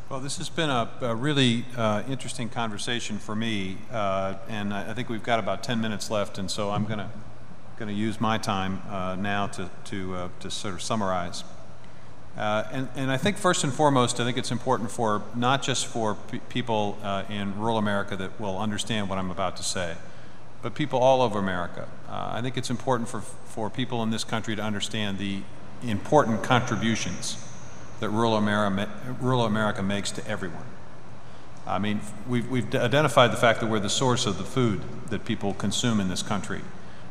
Well, this has been a really interesting conversation for me, and I think we've got about 10 minutes left, and so I'm going to use my time now to sort of summarize. And I think first and foremost, I think it's important for not just for people in rural America that will understand what I'm about to say, but people all over America. I think it's important for people in this country to understand the important contributions that rural America makes to everyone. I mean, we've identified the fact that we're the source of the food that people consume in this country.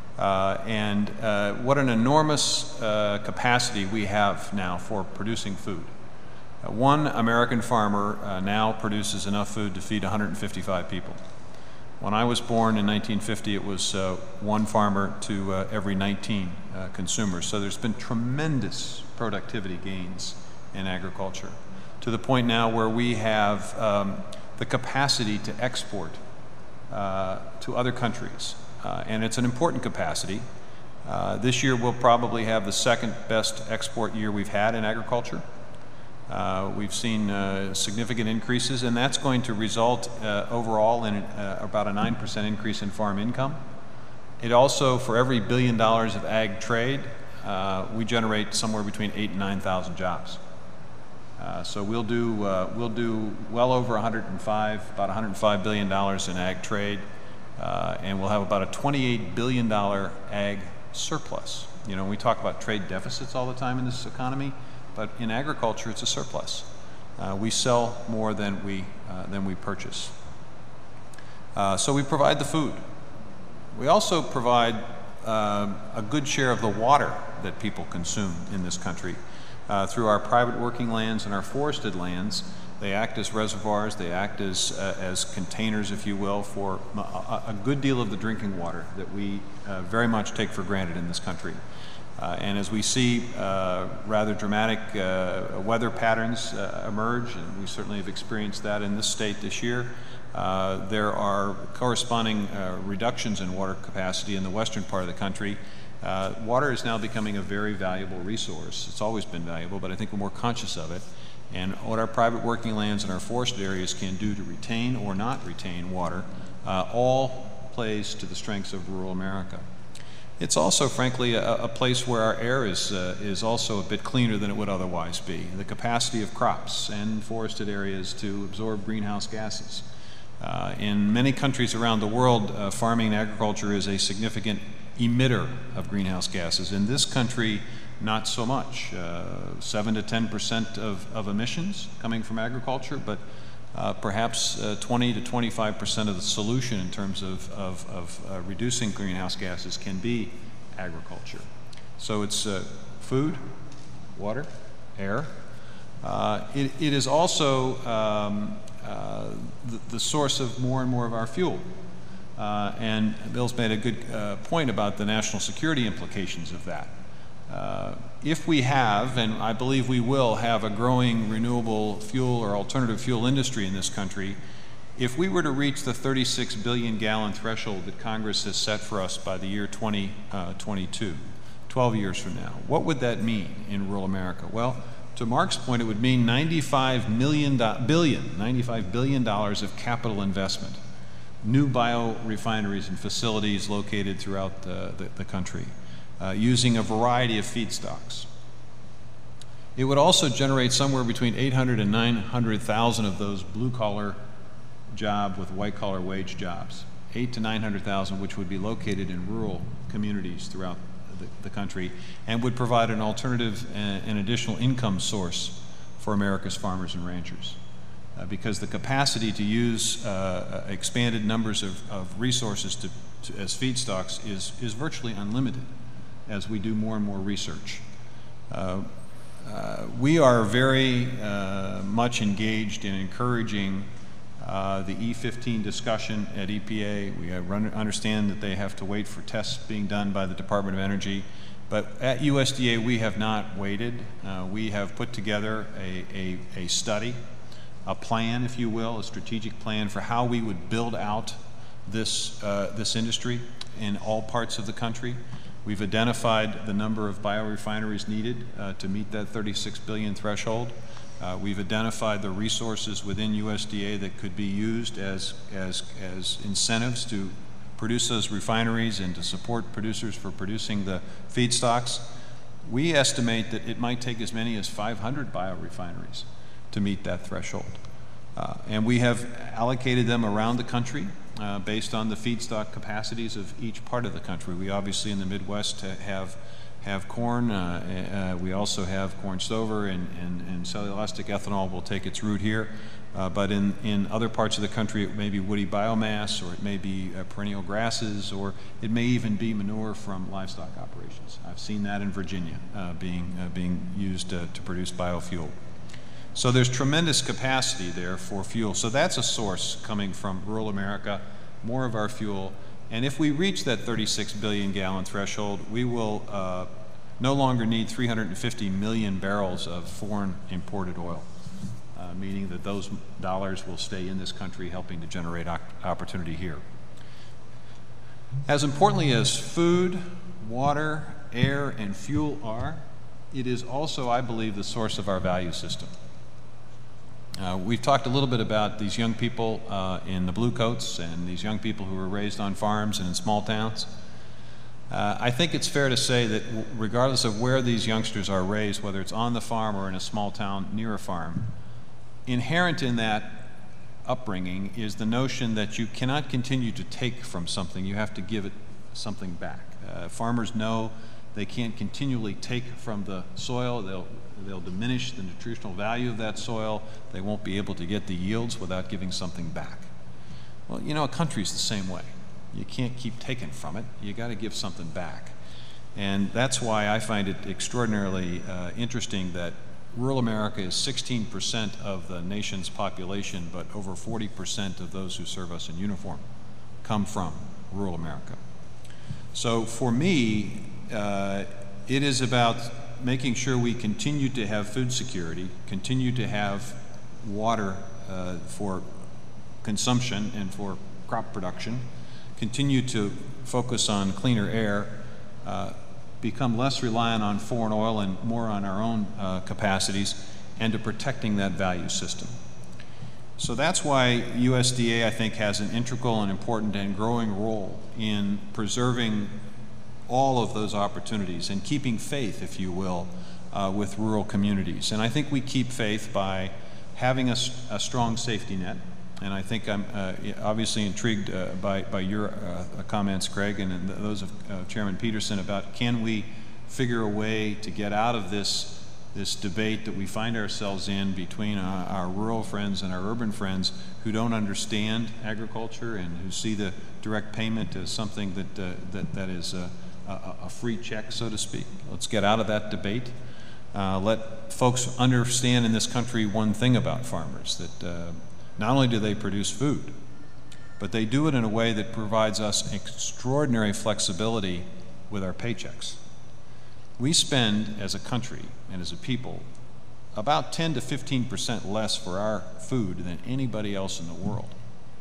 And what an enormous capacity we have now for producing food. One American farmer now produces enough food to feed 155 people. When I was born in 1950, it was one farmer to every 19 consumers. So there's been tremendous productivity gains in agriculture, to the point now where we have the capacity to export to other countries. And it's an important capacity. This year we'll probably have the second best export year we've had in agriculture. We've seen significant increases, and that's going to result overall in about a 9% increase in farm income. It also, for every $1 billion of ag trade, we generate somewhere between 8,000 and 9,000 jobs. So we'll do well over about $105 billion in ag trade, and we'll have about a $28 billion ag surplus. You know, we talk about trade deficits all the time in this economy, but in agriculture it's a surplus. We sell more than we purchase. So we provide the food. We also provide a good share of the water that people consume in this country. Through our private working lands and our forested lands, they act as reservoirs, they act as containers, if you will, for a good deal of the drinking water that we very much take for granted in this country. And as we see rather dramatic weather patterns emerge, and we certainly have experienced that in this state this year, there are corresponding reductions in water capacity in the western part of the country. Water is now becoming a very valuable resource. It's always been valuable, but I think we're more conscious of it. And what our private working lands and our forested areas can do to retain or not retain water all plays to the strengths of rural America. It's also, frankly, a place where our air is also a bit cleaner than it would otherwise be. The capacity of crops and forested areas to absorb greenhouse gases. In many countries around the world, farming and agriculture is a significant emitter of greenhouse gases. In this country, not so much. 7 to 10% of emissions coming from agriculture, but perhaps 20 to 25% of the solution in terms of reducing greenhouse gases can be agriculture. So it's food, water, air. It is also the source of more and more of our fuel. And Bill's made a good point about the national security implications of that. If we have, and I believe we will have, a growing renewable fuel or alternative fuel industry in this country, if we were to reach the 36 billion gallon threshold that Congress has set for us by the year 2022, 12 years from now, what would that mean in rural America? Well, to Mark's point, it would mean $95 billion of capital investment, new biorefineries and facilities located throughout the country, using a variety of feedstocks. It would also generate somewhere between 800 and 900,000 of those blue-collar job with white-collar wage jobs, 800 to 900,000, which would be located in rural communities throughout the country, and would provide an alternative and additional income source for America's farmers and ranchers. Because the capacity to use expanded numbers of resources as feedstocks is virtually unlimited as we do more and more research. We are very much engaged in encouraging the E15 discussion at EPA. We understand that they have to wait for tests being done by the Department of Energy. But at USDA, we have not waited. We have put together a study, a plan, if you will, a strategic plan for how we would build out this industry in all parts of the country. We've identified the number of biorefineries needed to meet that 36 billion threshold. We've identified the resources within USDA that could be used as incentives to produce those refineries and to support producers for producing the feedstocks. We estimate that it might take as many as 500 biorefineries to meet that threshold. And we have allocated them around the country based on the feedstock capacities of each part of the country. We obviously in the Midwest have corn. We also have corn stover, and cellulosic ethanol will take its root here. But in other parts of the country, it may be woody biomass, or it may be perennial grasses, or it may even be manure from livestock operations. I've seen that in Virginia being used to produce biofuel. So there's tremendous capacity there for fuel. So that's a source coming from rural America, more of our fuel. And if we reach that 36 billion gallon threshold, we will no longer need 350 million barrels of foreign imported oil, meaning that those dollars will stay in this country helping to generate opportunity here. As importantly as food, water, air, and fuel are, it is also, I believe, the source of our value system. We've talked a little bit about these young people in the blue coats and these young people who were raised on farms and in small towns. I think it's fair to say that regardless of where these youngsters are raised, whether it's on the farm or in a small town near a farm, inherent in that upbringing is the notion that you cannot continue to take from something. You have to give it something back. Farmers know they can't continually take from the soil. They'll diminish the nutritional value of that soil. They won't be able to get the yields without giving something back. Well, you know, a country's the same way. You can't keep taking from it. You got to give something back. And that's why I find it extraordinarily interesting that rural America is 16% of the nation's population, but over 40% of those who serve us in uniform come from rural America. So for me, it is about making sure we continue to have food security, continue to have water for consumption and for crop production, continue to focus on cleaner air, become less reliant on foreign oil and more on our own capacities, and to protecting that value system. So that's why USDA, I think, has an integral and important and growing role in preserving all of those opportunities and keeping faith, if you will, with rural communities. And I think we keep faith by having a strong safety net. And I think I'm obviously intrigued by your comments, Craig, and those of Chairman Peterson about can we figure a way to get out of this debate that we find ourselves in between our rural friends and our urban friends who don't understand agriculture and who see the direct payment as something that is a free check, so to speak. Let's get out of that debate. Let folks understand in this country one thing about farmers, that not only do they produce food, but they do it in a way that provides us extraordinary flexibility with our paychecks. We spend, as a country and as a people, about 10 to 15% less for our food than anybody else in the world.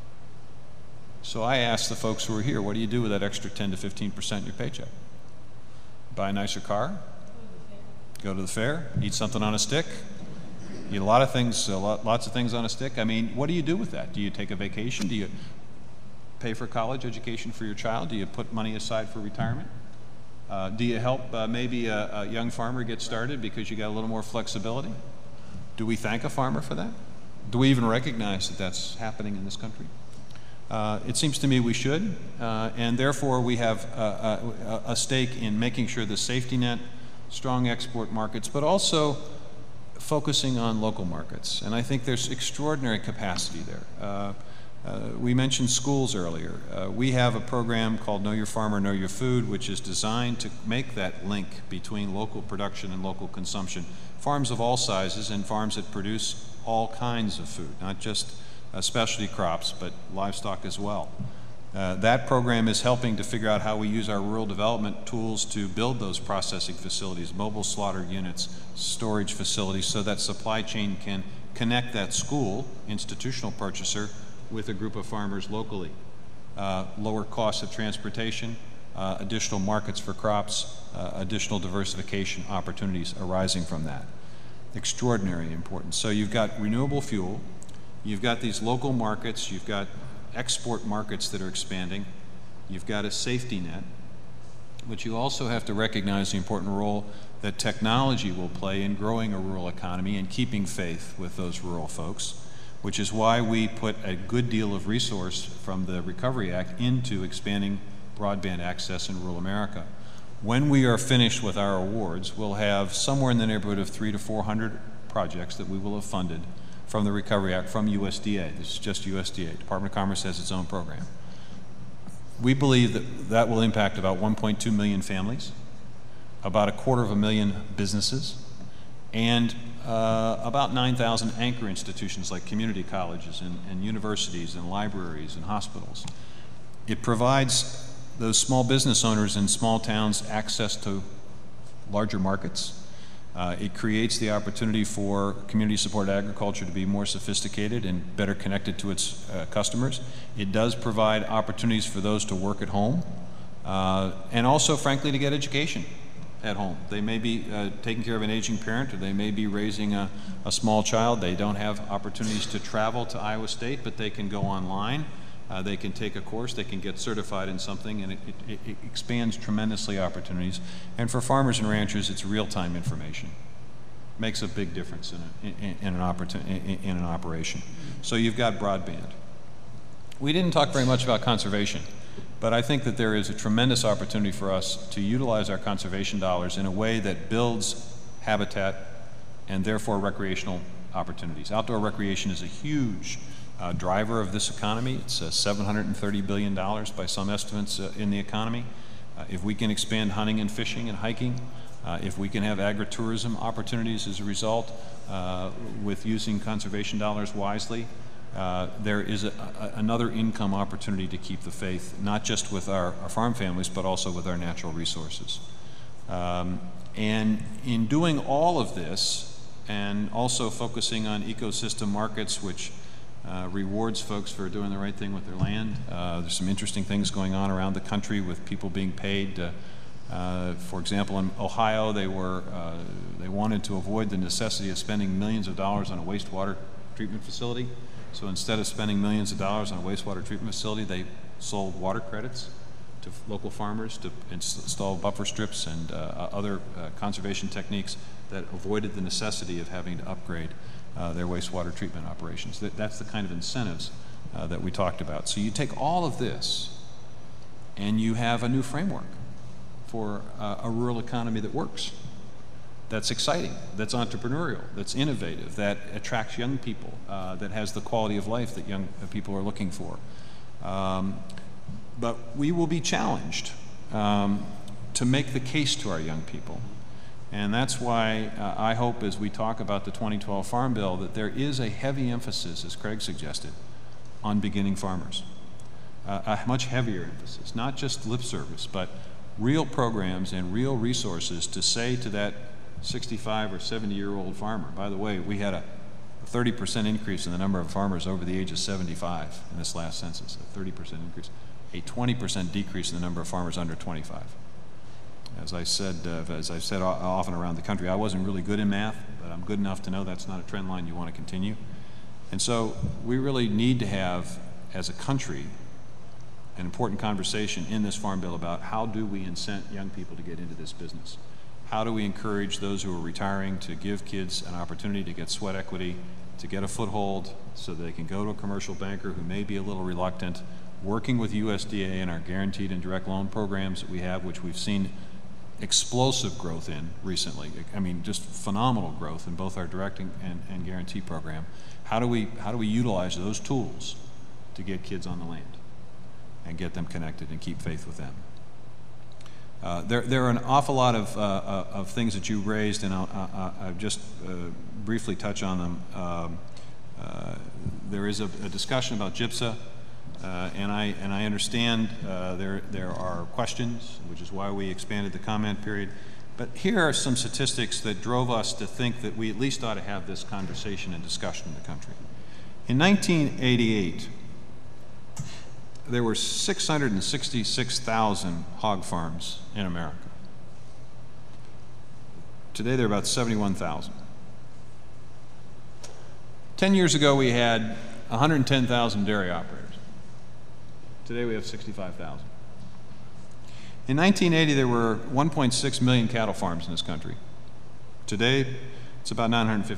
So I ask the folks who are here, what do you do with that extra 10 to 15% in your paycheck? Buy a nicer car? Go to the fair? Eat something on a stick? Eat a lot of things, lots of things on a stick? I mean, what do you do with that? Do you take a vacation? Do you pay for college education for your child? Do you put money aside for retirement? Do you help maybe a young farmer get started because you got a little more flexibility? Do we thank a farmer for that? Do we even recognize that that's happening in this country? It seems to me we should, and therefore we have a stake in making sure the safety net, strong export markets, but also focusing on local markets. And I think there's extraordinary capacity there. We mentioned schools earlier. We have a program called Know Your Farmer, Know Your Food, which is designed to make that link between local production and local consumption. Farms of all sizes and farms that produce all kinds of food, not just specialty crops, but livestock as well. That program is helping to figure out how we use our rural development tools to build those processing facilities, mobile slaughter units, storage facilities, so that supply chain can connect that school, institutional purchaser, with a group of farmers locally. Lower costs of transportation, additional markets for crops, additional diversification opportunities arising from that. extraordinary importance. So you've got renewable fuel, you've got these local markets, you've got export markets that are expanding, you've got a safety net, but you also have to recognize the important role that technology will play in growing a rural economy and keeping faith with those rural folks, which is why we put a good deal of resource from the Recovery Act into expanding broadband access in rural America. When we are finished with our awards, we'll have somewhere in the neighborhood of 300 to 400 projects that we will have funded from the Recovery Act, from USDA. This is just USDA. Department of Commerce has its own program. We believe that that will impact about 1.2 million families, about 250,000 businesses, and about 9,000 anchor institutions like community colleges and universities and libraries and hospitals. It provides those small business owners in small towns access to larger markets. It creates the opportunity for community-supported agriculture to be more sophisticated and better connected to its customers. It does provide opportunities for those to work at home and also, frankly, to get education at home. They may be taking care of an aging parent, or they may be raising a small child. They don't have opportunities to travel to Iowa State, but they can go online. They can take a course, they can get certified in something, and it expands tremendously opportunities. And for farmers and ranchers, it's real-time information. Makes a big difference in an operation. So you've got broadband. We didn't talk very much about conservation, but I think that there is a tremendous opportunity for us to utilize our conservation dollars in a way that builds habitat and therefore recreational opportunities. Outdoor recreation is a huge driver of this economy. It's $730 billion by some estimates in the economy. If we can expand hunting and fishing and hiking, if we can have agritourism opportunities as a result with using conservation dollars wisely, there is another income opportunity to keep the faith, not just with our farm families, but also with our natural resources. And in doing all of this, and also focusing on ecosystem markets, which rewards folks for doing the right thing with their land. There's some interesting things going on around the country with people being paid. For example, in Ohio, they wanted to avoid the necessity of spending millions of dollars on a wastewater treatment facility. So instead of spending millions of dollars on a wastewater treatment facility, they sold water credits to local farmers to install buffer strips and other conservation techniques that avoided the necessity of having to upgrade their wastewater treatment operations. That's the kind of incentives that we talked about. So you take all of this and you have a new framework for a rural economy that works, that's exciting, that's entrepreneurial, that's innovative, that attracts young people, that has the quality of life that young people are looking for. But we will be challenged to make the case to our young people. And that's why I hope, as we talk about the 2012 Farm Bill, that there is a heavy emphasis, as Craig suggested, on beginning farmers. A much heavier emphasis, not just lip service, but real programs and real resources to say to that 65 or 70-year-old farmer, by the way, we had a 30% increase in the number of farmers over the age of 75 in this last census, a 30% increase, a 20% decrease in the number of farmers under 25. As I've said often around the country, I wasn't really good in math, but I'm good enough to know that's not a trend line you want to continue. And so we really need to have, as a country, an important conversation in this Farm Bill about how do we incent young people to get into this business? How do we encourage those who are retiring to give kids an opportunity to get sweat equity, to get a foothold so they can go to a commercial banker who may be a little reluctant, working with USDA and our guaranteed and direct loan programs that we have, which we've seen explosive growth in recently. I mean, just phenomenal growth in both our direct and guarantee program. How do we utilize those tools to get kids on the land and get them connected and keep faith with them? There are an awful lot of things that you raised, and I'll just briefly touch on them. There is a discussion about GIPSA. And I understand there are questions, which is why we expanded the comment period. But here are some statistics that drove us to think that we at least ought to have this conversation and discussion in the country. In 1988, there were 666,000 hog farms in America. Today, there are about 71,000. 10 years ago, we had 110,000 dairy operators. Today, we have 65,000. In 1980, there were 1.6 million cattle farms in this country. Today, it's about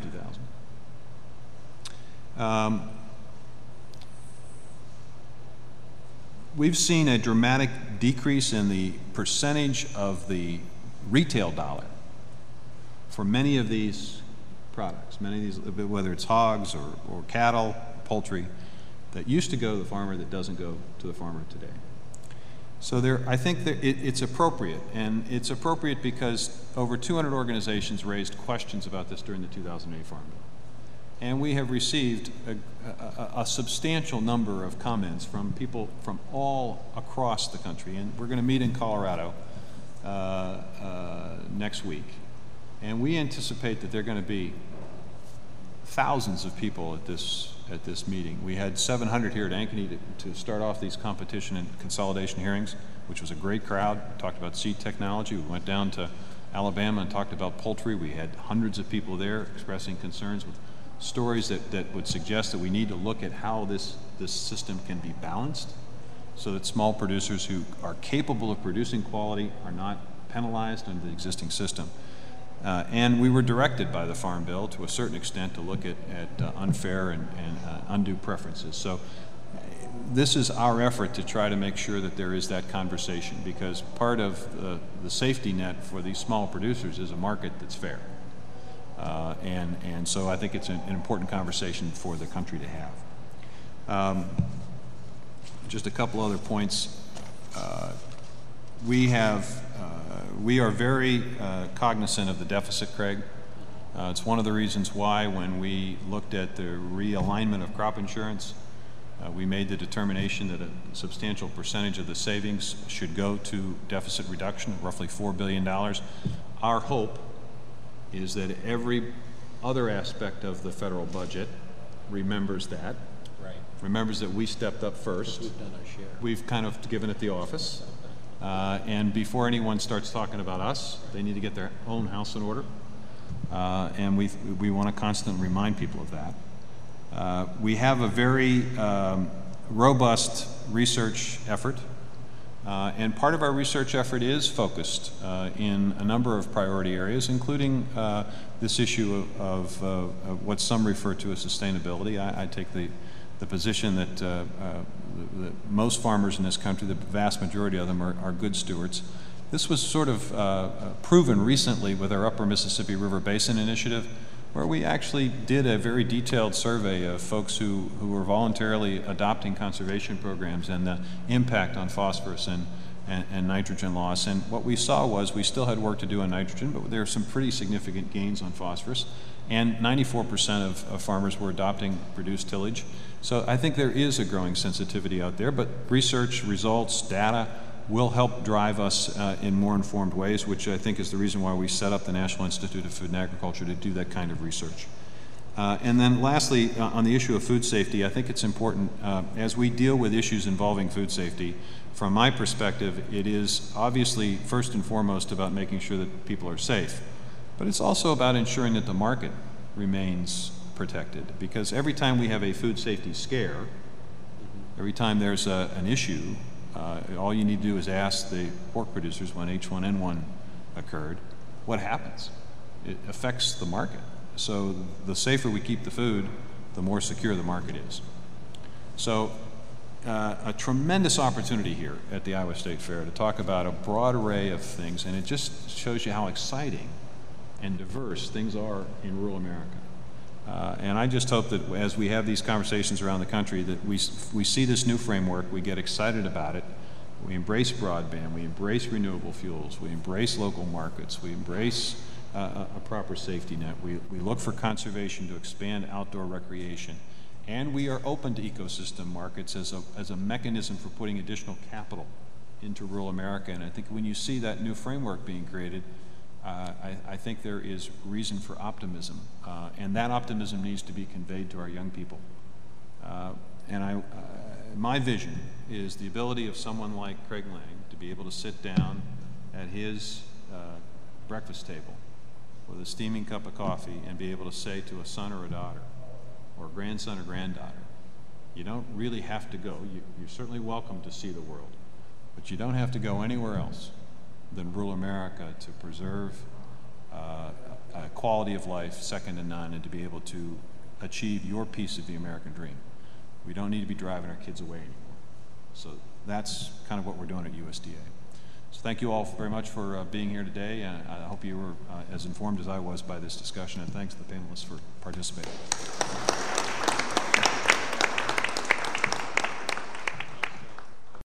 950,000. We've seen a dramatic decrease in the percentage of the retail dollar for many of these products, many of these, whether it's hogs or cattle, poultry, that used to go to the farmer that doesn't go to the farmer today. So I think that it's appropriate, and it's appropriate because over 200 organizations raised questions about this during the 2008 Farm Bill. And we have received a substantial number of comments from people from all across the country. And we're going to meet in Colorado next week. And we anticipate that there are going to be thousands of people at this meeting. We had 700 here at Ankeny to start off these competition and consolidation hearings, which was a great crowd. We talked about seed technology. We went down to Alabama and talked about poultry. We had hundreds of people there expressing concerns with stories that would suggest that we need to look at how this system can be balanced so that small producers who are capable of producing quality are not penalized under the existing system. And we were directed by the Farm Bill to a certain extent to look at unfair and undue preferences. So this is our effort to try to make sure that there is that conversation, because part of the safety net for these small producers is a market that's fair. And so I think it's an important conversation for the country to have. Just a couple other points. We are very cognizant of the deficit, Craig. It's one of the reasons why when we looked at the realignment of crop insurance, we made the determination that a substantial percentage of the savings should go to deficit reduction, roughly $4 billion. Our hope is that every other aspect of the federal budget remembers that. Right. Remembers that we stepped up first. We've done our share. We've kind of given it the office. And before anyone starts talking about us, they need to get their own house in order. And we want to constantly remind people of that. We have a very robust research effort. And part of our research effort is focused in a number of priority areas, including this issue of what some refer to as sustainability. I take the position that most farmers in this country, the vast majority of them, are good stewards. This was sort of proven recently with our Upper Mississippi River Basin Initiative, where we actually did a very detailed survey of folks who were voluntarily adopting conservation programs and the impact on phosphorus and nitrogen loss. And what we saw was we still had work to do on nitrogen, but there are some pretty significant gains on phosphorus. And 94% of farmers were adopting reduced tillage. So I think there is a growing sensitivity out there, but research, results, data will help drive us in more informed ways, which I think is the reason why we set up the National Institute of Food and Agriculture to do that kind of research. And then lastly, on the issue of food safety, I think it's important, as we deal with issues involving food safety, from my perspective, it is obviously first and foremost about making sure that people are safe, but it's also about ensuring that the market remains protected, because every time we have a food safety scare, every time there's an issue, all you need to do is ask the pork producers when H1N1 occurred, what happens? It affects the market. So the safer we keep the food, the more secure the market is. So a tremendous opportunity here at the Iowa State Fair to talk about a broad array of things, and it just shows you how exciting and diverse things are in rural America. And I just hope that as we have these conversations around the country that we see this new framework, we get excited about it, we embrace broadband, we embrace renewable fuels, we embrace local markets, we embrace a proper safety net, we look for conservation to expand outdoor recreation, and we are open to ecosystem markets as a mechanism for putting additional capital into rural America. And I think when you see that new framework being created, I think there is reason for optimism, and that optimism needs to be conveyed to our young people. My vision is the ability of someone like Craig Lang to be able to sit down at his breakfast table with a steaming cup of coffee and be able to say to a son or a daughter, or grandson or granddaughter, you don't really have to go. You're certainly welcome to see the world, but you don't have to go anywhere else than rural America to preserve a quality of life second to none, and to be able to achieve your piece of the American dream. We don't need to be driving our kids away anymore. So that's kind of what we're doing at USDA. So thank you all very much for being here today, and I hope you were as informed as I was by this discussion, and thanks to the panelists for participating.